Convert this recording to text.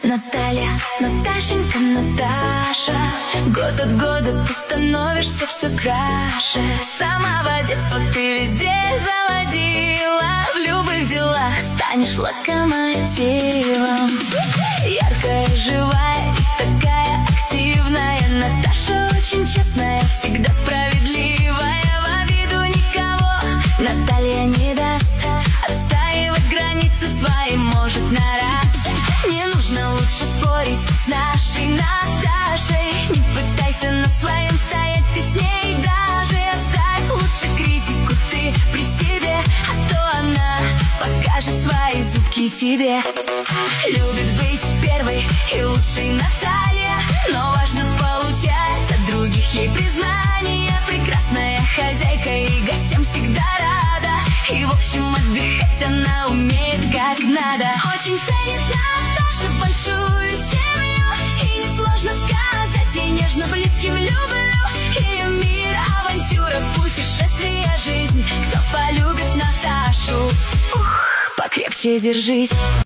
Наталья, Наташенька, Наташа, год от года ты становишься все краше. С самого детства ты везде заводила, в любых делах станешь локомотивом. Яркая, живая и такая активная, Наташа очень честная, всегда справедливая, в обиду никого Наталья не даст, отстаивать границы свои может на раз. Не нужно лучше спорить с нашей Наташей, не пытайся на своем стоять ты с ней даже. Оставь лучше критику ты при себе, а то она покажет свои зубки тебе. Любит быть первой и лучшей Наталья, но важно получать от других ей признание. Прекрасная хозяйка и гостям всегда рада, и в общем отдыхать она умеет как надо. Очень ценит Наташа большую семью, и несложно сказать, ей нежно близким люблю. Ее мир, авантюра, путешествия, жизнь. Кто полюбит Наташу, покрепче держись.